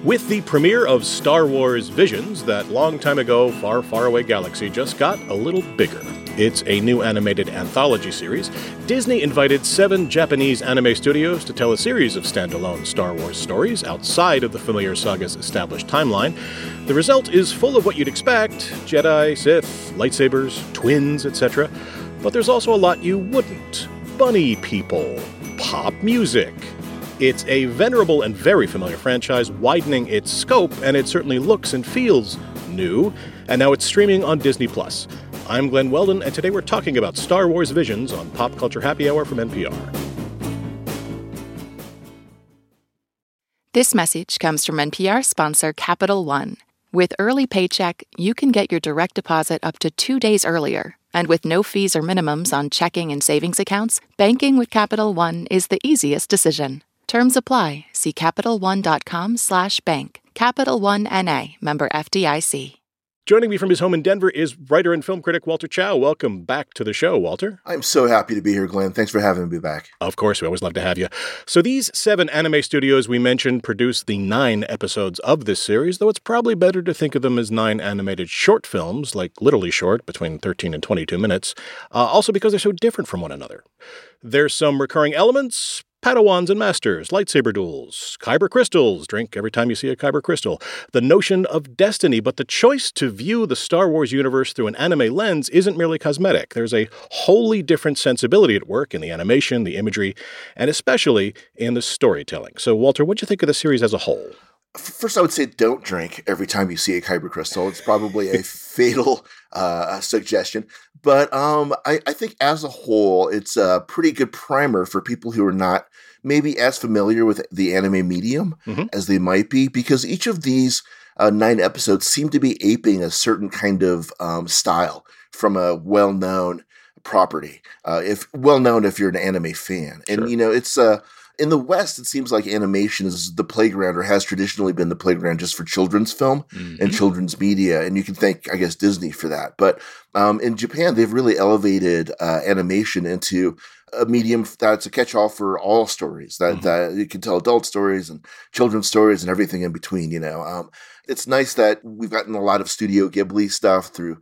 With the premiere of Star Wars Visions, that long time ago, far, far away galaxy just got a little bigger. It's a new animated anthology series. Disney invited 7 Japanese anime studios to tell a series of standalone Star Wars stories outside of the familiar saga's established timeline. The result is full of what you'd expect: Jedi, Sith, lightsabers, twins, etc. But there's also a lot you wouldn't. Bunny people, pop music. It's a venerable and very familiar franchise, widening its scope, and it certainly looks and feels new. And now it's streaming on Disney+. I'm Glenn Weldon, and today we're talking about Star Wars Visions on Pop Culture Happy Hour from NPR. This message comes from NPR sponsor Capital One. With Early Paycheck, you can get your direct deposit up to 2 days earlier. And with no fees or minimums on checking and savings accounts, banking with Capital One is the easiest decision. Terms apply. See CapitalOne.com/bank. Capital One N.A., member FDIC. Joining me from his home in Denver is writer and film critic Walter Chow. Welcome back to the show, Walter. I'm so happy to be here, Glenn. Thanks for having me back. Of course, we always love to have you. So these 7 anime studios we mentioned produce the 9 episodes of this series, though it's probably better to think of them as 9 animated short films, like literally short, between 13 and 22 minutes, also because they're so different from one another. There's some recurring elements: Padawans and Masters, lightsaber duels, Kyber crystals, drink every time you see a Kyber crystal, the notion of destiny, but the choice to view the Star Wars universe through an anime lens isn't merely cosmetic. There's a wholly different sensibility at work in the animation, the imagery, and especially in the storytelling. So, Walter, what'd you think of the series as a whole? First, I would say don't drink every time you see a Kyber crystal. It's probably a fatal suggestion. But I think as a whole, it's a pretty good primer for people who are not maybe as familiar with the anime medium as they might be, because each of these 9 episodes seem to be aping a certain kind of style from a well-known property. If you're an anime fan. Sure. And, it's in the West, it seems like animation is the playground, or has traditionally been the playground, just for children's film and children's media. And you can thank, I guess, Disney for that. But in Japan, they've really elevated animation into a medium that's a catch-all for all stories. That you can tell adult stories and children's stories and everything in between. It's nice that we've gotten a lot of Studio Ghibli stuff through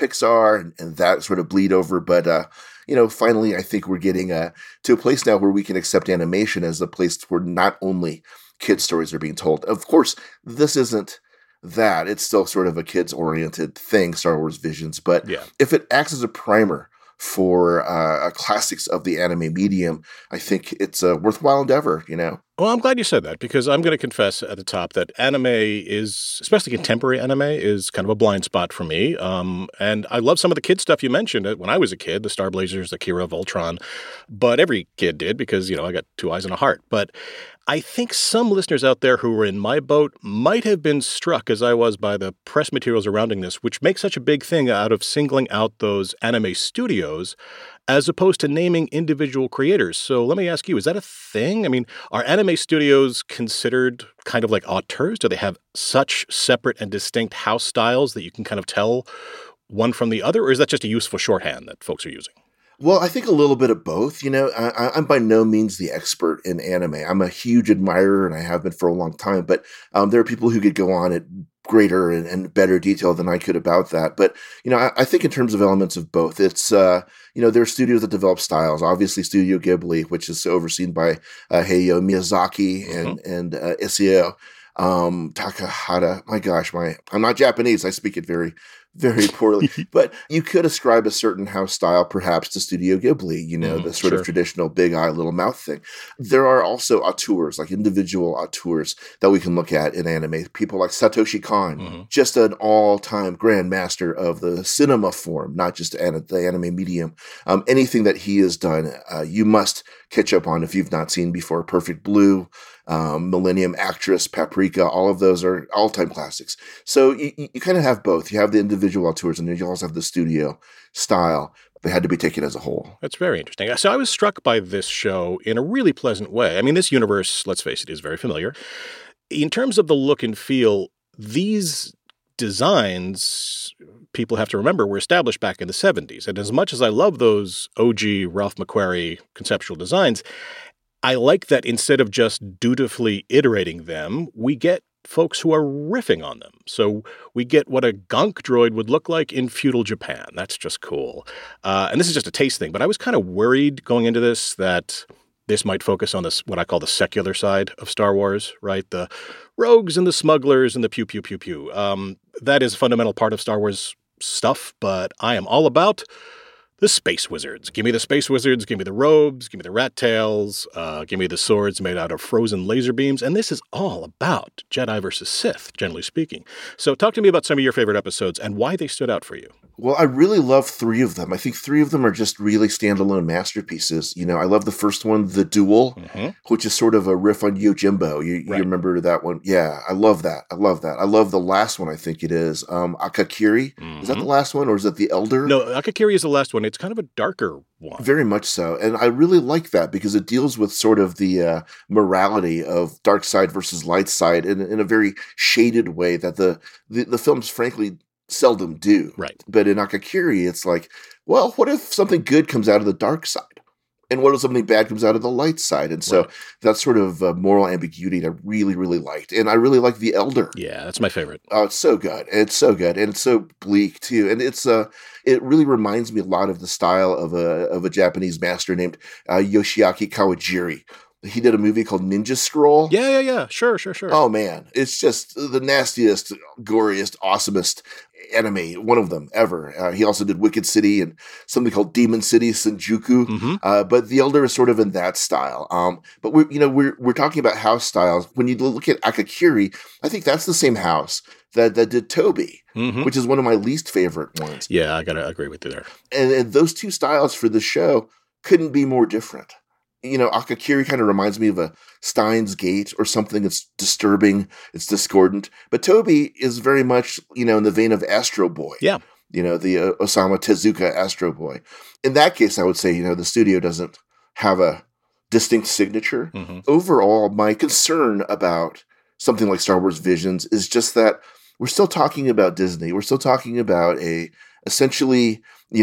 Pixar and that sort of bleed over. But finally, I think we're getting to a place now where we can accept animation as a place where not only kids' stories are being told. Of course, this isn't that. It's still sort of a kids-oriented thing, Star Wars Visions. But if it acts as a primer for classics of the anime medium, I think it's a worthwhile endeavor, Well, I'm glad you said that, because I'm going to confess at the top that anime is, especially contemporary anime, is kind of a blind spot for me. And I love some of the kid stuff you mentioned. When I was a kid, the Star Blazers, Akira, Voltron, but every kid did, because, I got 2 eyes and a heart. But I think some listeners out there who were in my boat might have been struck, as I was, by the press materials surrounding this, which make such a big thing out of singling out those anime studios as opposed to naming individual creators. So let me ask you, is that a thing? I mean, are anime studios considered kind of like auteurs? Do they have such separate and distinct house styles that you can kind of tell one from the other? Or is that just a useful shorthand that folks are using? Well, I think a little bit of both. I'm by no means the expert in anime. I'm a huge admirer, and I have been for a long time. But there are people who could go on at greater and better detail than I could about that. But, I think in terms of elements of both, it's, there are studios that develop styles. Obviously, Studio Ghibli, which is overseen by Hayao Miyazaki and Isao Takahata. My gosh, I'm not Japanese. I speak it very, very poorly. But you could ascribe a certain house style perhaps to Studio Ghibli, the sort of traditional big eye, little mouth thing. There are also auteurs, like individual auteurs that we can look at in anime. People like Satoshi Kon, just an all-time grandmaster of the cinema form, not just the anime medium. Anything that he has done, you must catch up on if you've not seen before. Perfect Blue, Millennium Actress, Paprika, all of those are all-time classics. So you kind of have both. You have the individual auteurs, and then you also have the studio style. They had to be taken as a whole. That's very interesting. So I was struck by this show in a really pleasant way. I mean, this universe, let's face it, is very familiar. In terms of the look and feel, these designs, people have to remember, were established back in the 70s. And as much as I love those OG Ralph McQuarrie conceptual designs, I like that instead of just dutifully iterating them, we get folks who are riffing on them. So we get what a gonk droid would look like in feudal Japan. That's just cool. And this is just a taste thing, but I was kind of worried going into this that this might focus on this, what I call the secular side of Star Wars, right? The rogues and the smugglers and the pew, pew, pew, pew. That is a fundamental part of Star Wars stuff, but I am all about the space wizards. Give me the space wizards, give me the robes, give me the rat tails, give me the swords made out of frozen laser beams. And this is all about Jedi versus Sith, generally speaking. So talk to me about some of your favorite episodes and why they stood out for you. Well, I really love 3 of them. I think 3 of them are just really standalone masterpieces. I love the first one, The Duel, which is sort of a riff on Yojimbo. You remember that one? Yeah, I love that. I love the last one, I think it is. Akakiri. Is that the last one, or is it The Elder? No, Akakiri is the last one. It's kind of a darker one. Very much so. And I really like that because it deals with sort of the morality of dark side versus light side in a very shaded way that the films, frankly, seldom do. Right. But in Akakiri, it's like, well, what if something good comes out of the dark side? And what if something bad comes out of the light side? And so that sort of moral ambiguity that I really, really liked. And I really like The Elder. Yeah, that's my favorite. Oh, it's so good. It's so good. And it's so bleak, too. And it really reminds me a lot of the style of a Japanese master named Yoshiaki Kawajiri. He did a movie called Ninja Scroll. Yeah. Sure. Oh, man. It's just the nastiest, goriest, awesomest anime, one of them ever. He also did Wicked City and something called Demon City Senjuku. But The Elder is sort of in that style. But we're talking about house styles. When you look at Akakiri, I think that's the same house that did Toby, which is one of my least favorite ones. Yeah, I gotta agree with you there. And those 2 styles for the show couldn't be more different. Akakiri kind of reminds me of a Steins Gate or something that's disturbing, it's discordant. But Toby is very much, in the vein of Astro Boy. Yeah. The Osamu Tezuka Astro Boy. In that case, I would say, the studio doesn't have a distinct signature. Overall, my concern about something like Star Wars Visions is just that we're still talking about Disney. We're still talking about essentially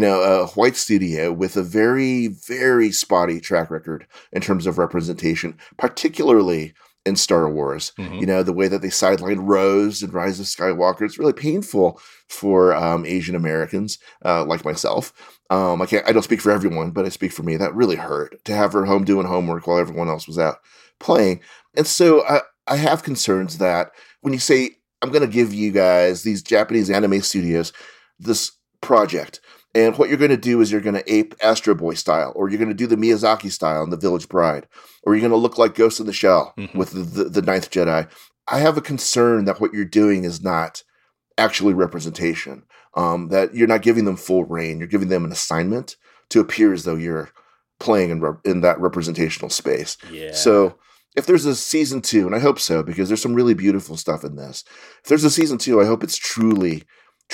a white studio with a very, very spotty track record in terms of representation, particularly in Star Wars. The way that they sidelined Rose and Rise of Skywalker, it's really painful for Asian Americans like myself. I don't speak for everyone, but I speak for me. That really hurt to have her home doing homework while everyone else was out playing. And so I have concerns that when you say, I'm going to give you guys, these Japanese anime studios, this project, and what you're going to do is you're going to ape Astro Boy style, or you're going to do the Miyazaki style in The Village Bride, or you're going to look like Ghost in the Shell with the Ninth Jedi. I have a concern that what you're doing is not actually representation, that you're not giving them full reign. You're giving them an assignment to appear as though you're playing in that representational space. Yeah. So if there's a season 2, and I hope so, because there's some really beautiful stuff in this. If there's a season 2, I hope it's truly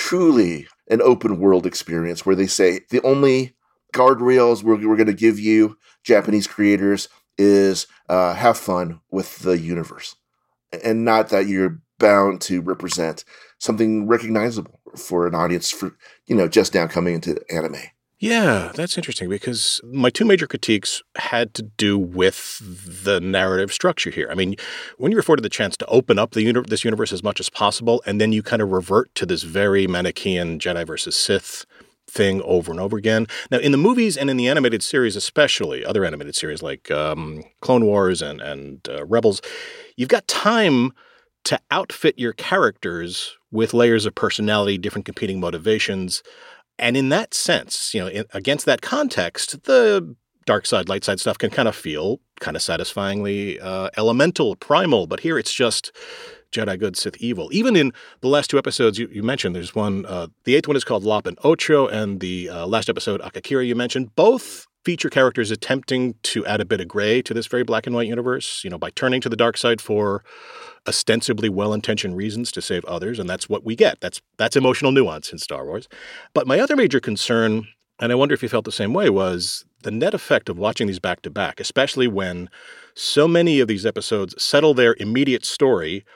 an open world experience where they say the only guardrails we're going to give you, Japanese creators, is have fun with the universe, and not that you're bound to represent something recognizable for an audience for just now coming into anime. Yeah, that's interesting because my 2 major critiques had to do with the narrative structure here. I mean, when you're afforded the chance to open up this universe as much as possible, and then you kind of revert to this very Manichaean Jedi versus Sith thing over and over again. Now, in the movies and in the animated series especially, other animated series like Clone Wars and Rebels, you've got time to outfit your characters with layers of personality, different competing motivations. And in that sense, against that context, the dark side, light side stuff can kind of feel kind of satisfyingly elemental, primal. But here it's just Jedi good, Sith evil. Even in the last 2 episodes you mentioned, there's one, the 8th one is called Lop and Ocho, and the last episode, Akakiri, you mentioned, both feature characters attempting to add a bit of gray to this very black and white universe, by turning to the dark side for ostensibly well-intentioned reasons to save others, and that's what we get. That's emotional nuance in Star Wars. But my other major concern, and I wonder if you felt the same way, was the net effect of watching these back-to-back, especially when so many of these episodes settle their immediate story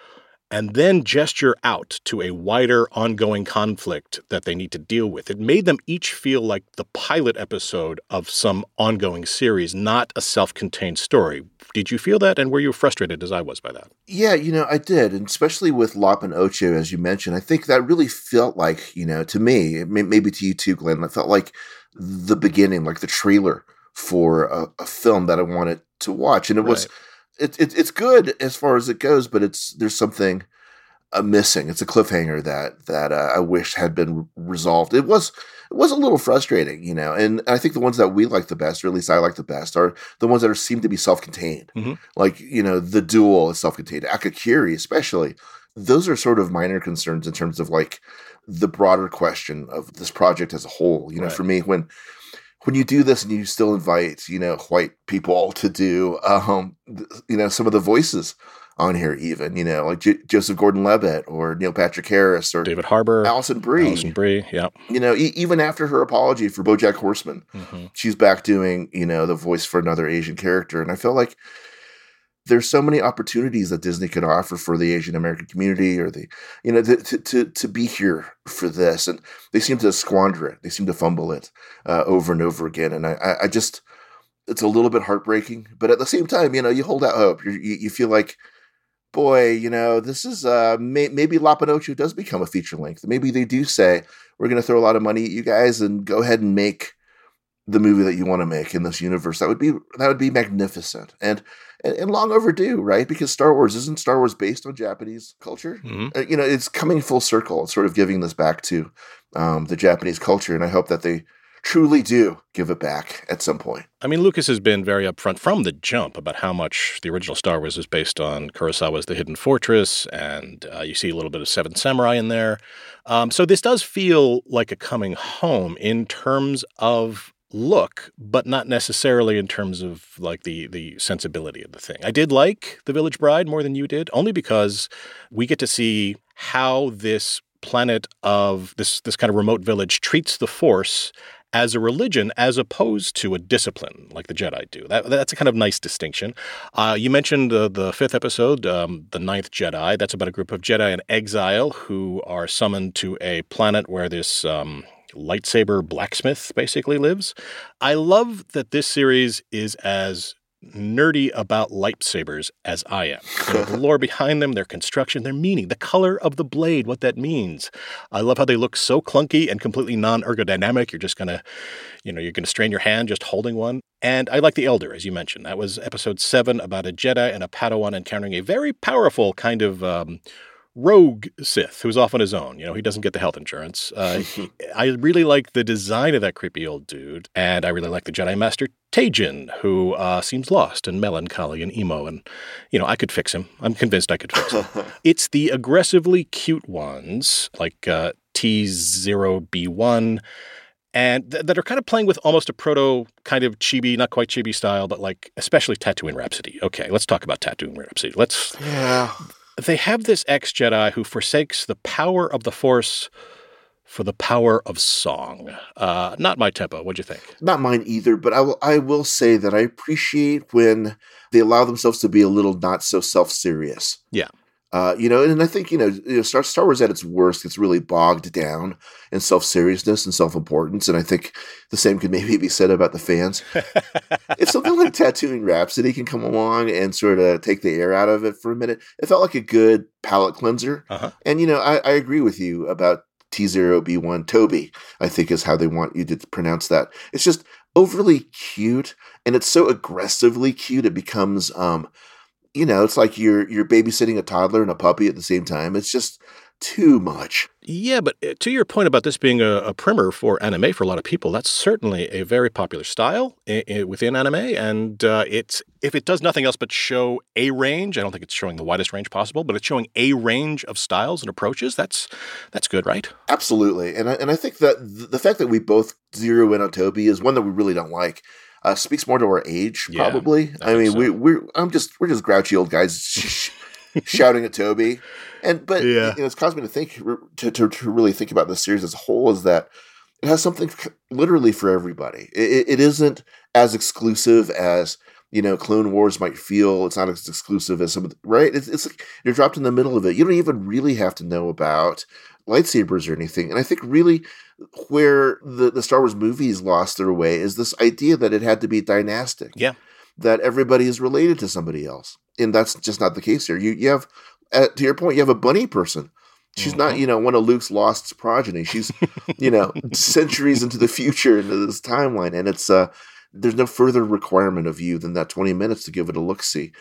and then gesture out to a wider ongoing conflict that they need to deal with. It made them each feel like the pilot episode of some ongoing series, not a self-contained story. Did you feel that, and were you frustrated as I was by that? Yeah, I did, and especially with Lop and Ocho, as you mentioned, I think that really felt like, to me, maybe to you too, Glenn, it felt like the beginning, like the trailer for a film that I wanted to watch, and it's good as far as it goes, but there's something missing. It's a cliffhanger that I wish had been resolved. It was a little frustrating, and I think the ones that we like the best, or at least I like the best, are the ones that seem to be self-contained. Mm-hmm. Like, the Duel is self-contained, Akakiri especially. Those are sort of minor concerns in terms of like the broader question of this project as a whole. For me, when you do this and you still invite, white people to do, some of the voices on here, even, like Joseph Gordon-Levitt or Neil Patrick Harris or David Harbour, Alison Brie, yeah. Even after her apology for BoJack Horseman, she's back doing, the voice for another Asian character. And I feel like there's so many opportunities that Disney could offer for the Asian American community, or to be here for this, and they seem to squander it. They seem to fumble it over and over again, and I just, it's a little bit heartbreaking. But at the same time, you hold out hope. You feel like, boy, this is maybe Lop and Ocho does become a feature length. Maybe they do say, we're going to throw a lot of money at you guys and go ahead and make the movie that you want to make in this universe. That would be magnificent and long overdue, right? Because isn't Star Wars based on Japanese culture? Mm-hmm. It's coming full circle. It's sort of giving this back to the Japanese culture, and I hope that they truly do give it back at some point. I mean, Lucas has been very upfront from the jump about how much the original Star Wars is based on Kurosawa's The Hidden Fortress, and you see a little bit of Seven Samurai in there. So this does feel like a coming home in terms of look, but not necessarily in terms of like the sensibility of the thing. I did like The Village Bride more than you did, only because we get to see how this planet of this kind of remote village treats the Force as a religion as opposed to a discipline like the Jedi do. That's a kind of nice distinction. You mentioned the fifth episode, The Ninth Jedi. That's about a group of Jedi in exile who are summoned to a planet where this lightsaber blacksmith basically lives. I love that this series is as nerdy about lightsabers as I am. The lore behind them, their construction, their meaning, the color of the blade, what that means. I love how they look so clunky and completely non-ergodynamic. You're just gonna, you're gonna strain your hand just holding one. And I like The Elder, as you mentioned. That was episode 7 about a Jedi and a Padawan encountering a very powerful kind of rogue Sith who's off on his own. He doesn't get the health insurance. I really like the design of that creepy old dude, and I really like the Jedi Master Tajin, who seems lost and melancholy and emo, and I could fix him. I'm convinced I could fix him. It's the aggressively cute ones like T0B1 and that are kind of playing with almost a proto kind of chibi, not quite chibi style, but like especially Tatooine Rhapsody. Okay, let's talk about Tatooine Rhapsody. Yeah. They have this ex-Jedi who forsakes the power of the Force for the power of song. Not my tempo. What'd you think? Not mine either, but I will say that I appreciate when they allow themselves to be a little not so self-serious. Yeah. And I think, Star Wars at its worst gets really bogged down in self-seriousness and self-importance. And I think the same could maybe be said about the fans. If something like Tatooine Rhapsody can come along and sort of take the air out of it for a minute, it felt like a good palate cleanser. Uh-huh. And, I agree with you about T0B1. Toby, I think, is how they want you to pronounce that. It's just overly cute, and it's so aggressively cute it becomes it's like you're babysitting a toddler and a puppy at the same time. It's just too much. Yeah, but to your point about this being a primer for anime for a lot of people, that's certainly a very popular style within anime. And if it does nothing else but show a range, I don't think it's showing the widest range possible, but it's showing a range of styles and approaches. That's good, right? Absolutely. And I think that the fact that we both zero in on Toby is one that we really don't like. Speaks more to our age, probably. I mean, so. we're just grouchy old guys shouting at Toby, but it's caused me to think to really think about this series as a whole. Is that it has something literally for everybody. It isn't as exclusive as Clone Wars might feel it's not as exclusive as some of the, right? It's like you're dropped in the middle of it. You don't even really have to know about lightsabers or anything. And I think really where the Star Wars movies lost their way is this idea that it had to be dynastic. Yeah. That everybody is related to somebody else. And that's just not the case here. You have, to your point, you have a bunny person. She's not, one of Luke's lost progeny. She's, centuries into the future, into this timeline. And it's, there's no further requirement of you than that 20 minutes to give it a look-see.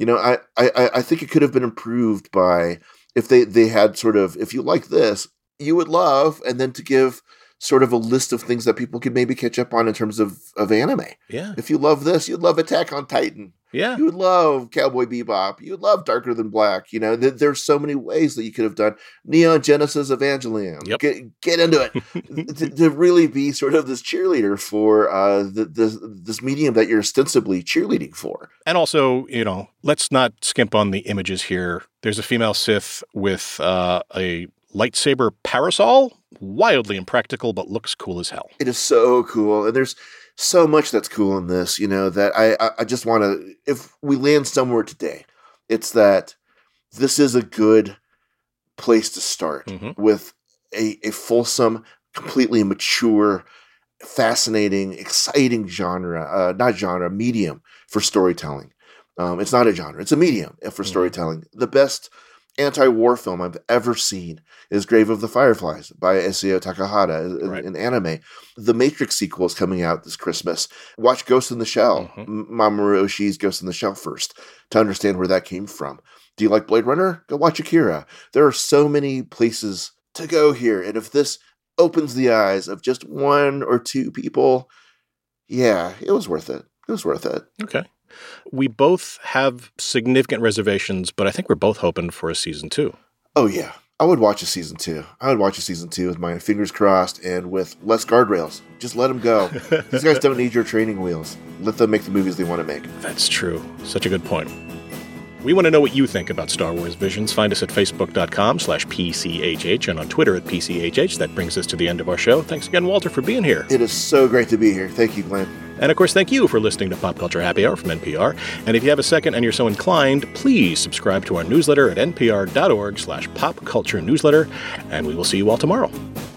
I think it could have been improved by if they had sort of, if you like this, you would love, and then to give sort of a list of things that people could maybe catch up on in terms of anime. Yeah. If you love this, you'd love Attack on Titan. Yeah. You would love Cowboy Bebop. You would love Darker Than Black. There's so many ways that you could have done Neon Genesis Evangelion. Yep. Get into it. to really be sort of this cheerleader for this medium that you're ostensibly cheerleading for. And also, let's not skimp on the images here. There's a female Sith with a lightsaber parasol. Wildly impractical, but looks cool as hell. It is so cool. And there's so much that's cool in this, that I just want to, if we land somewhere today, it's that this is a good place to start with a fulsome, completely mature, fascinating, exciting medium for storytelling. It's not a genre, it's a medium for storytelling. The best anti-war film I've ever seen is Grave of the Fireflies by Isao Takahata in anime. The Matrix sequel is coming out this Christmas. Watch Ghost in the Shell, Mamoru Oshii's Ghost in the Shell first, to understand where that came from. Do you like Blade Runner? Go watch Akira. There are so many places to go here, and if this opens the eyes of just one or two people, yeah, it was worth it. It was worth it. Okay. We both have significant reservations, but I think we're both hoping for a season 2. Oh, yeah. I would watch a season 2. I would watch a season 2 with my fingers crossed and with less guardrails. Just let them go. These guys don't need your training wheels. Let them make the movies they want to make. That's true. Such a good point. We want to know what you think about Star Wars Visions. Find us at facebook.com/PCHH and on Twitter at PCHH. That brings us to the end of our show. Thanks again, Walter, for being here. It is so great to be here. Thank you, Glenn. And of course, thank you for listening to Pop Culture Happy Hour from NPR. And if you have a second and you're so inclined, please subscribe to our newsletter at npr.org/popculturenewsletter. And we will see you all tomorrow.